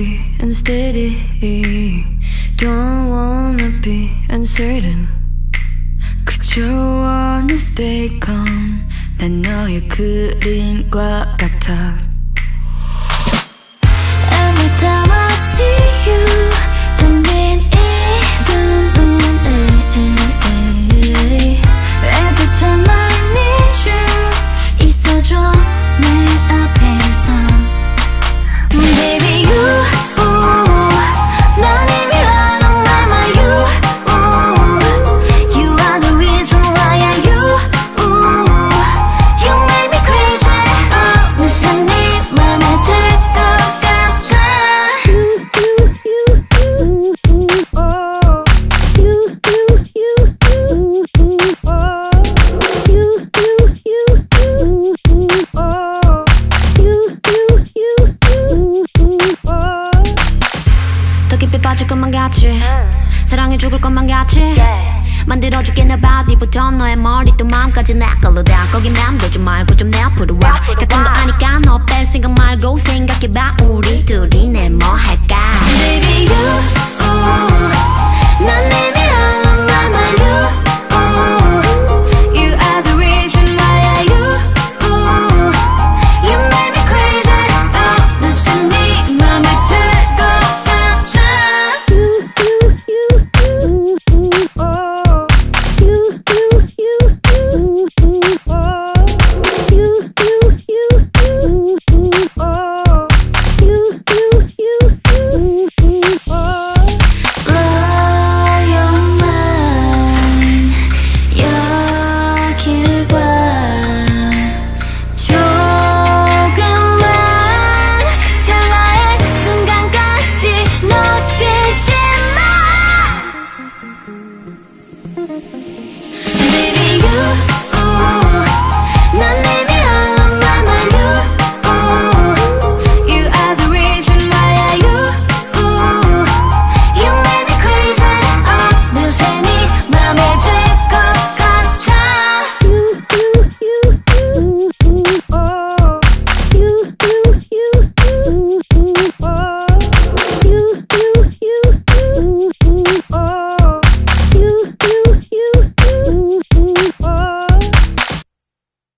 be unsteady. Don't wanna be uncertain. 그저 wanna stay calm. 난 너의 그림과 같아. Every time I see you 던진 이 눈에 Every time I need you 있어줘 내 앞에서 Baby you 넌 이미 on my mind you You are the reason why I you You make me crazy 무슨 네 맘에 들 것 같아 더 깊이 빠질 것만 같이 사랑해 죽을 것만 같이 만들어줄게 내 바디부터 너의 머리 또 마음까지 나 걸러다 거기 맴돌지 말고 좀 내 앞으로 와 같은 거 아니까 너 뺄 생각 말고 생각해봐 우리 둘이 내 뭐 할까 Baby you 넌 내